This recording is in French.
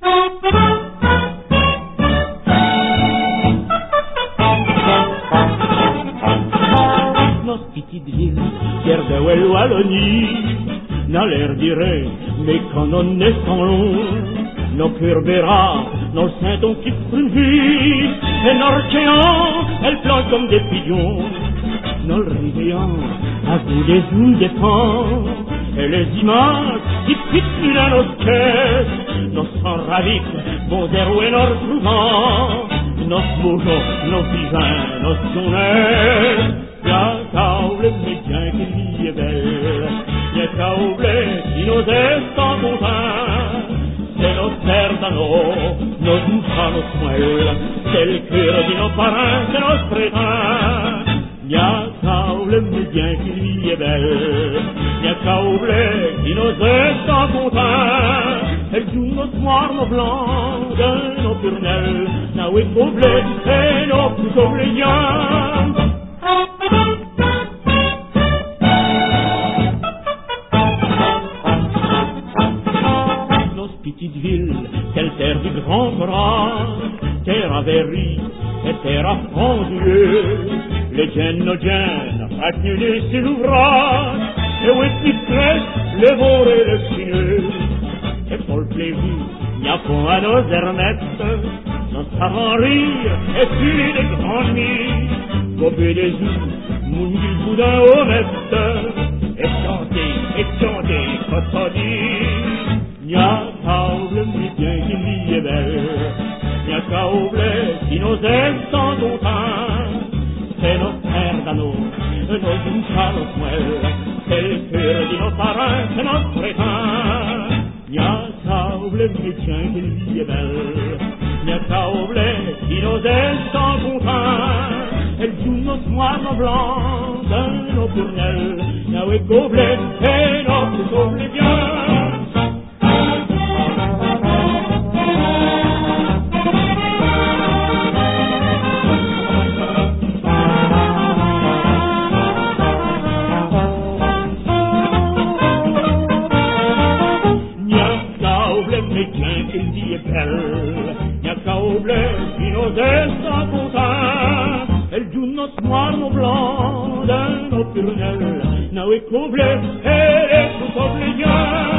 Nos petites villes, Pierre de Wallonie, n'a l'air dirait, mais quand on est sans long, nos Curbera, nos Saint-On qui prennent vie, et nos Orchéans, elles plantent comme des pigeons, nos Rivières, à vous des joues des pans, et les images qui piquent dans nos caisses, nos sangs raviques, vos héros et nos trouvants, nos moujons, nos visins, nos sonnets. Y'a qu'à oublier bien qu'il y est belle, y'a qu'à oublier qui nous est sans content. C'est nos terres d'anneaux, nos douches, nos soins, c'est le cœur de nos parents, c'est nos fréquents. Y'a qu'à oublier bien qu'il y est belle, y'a qu'à oublier qui nous est sans content. Elle joue nos noirs, nos blancs, de nos purnelles, n'a oublié et nos plus oubliants. Nos petites villes, quelle terre du grand courage, terre à Verri et terre à Fondieu, les gènes, nos gènes, accumulés sur l'ouvrage, et où est Pitresse, le Vaur et le Chineux, et pour le plaisir, n'y a point à nos hermettes, nos savants rire, et puis des grands nids, gober des joues, mounir le boudin honnête, et chanter, cotodie. Y'a qu'à oublier bien qu'il y est belle, y'a qu'à oublier qui nous aime sans content. C'est nos terres d'anneaux, nos douches à nos moelles, c'est le cœur de nos parents, c'est notre état. Y'a qu'à oublier bien qu'il y est belle, y'a qu'à oublier qui nous aime sans content. Elle joue nos noirs, nos blancs, de nos tournelles, y'a qu'à oublier et nos plus oubliés. Y'a qu'à oublier qui nous est sans content. Elle joue nos noirs, nos blancs, de nos purnelles, n'a qu'à oublier et les tout oubliés.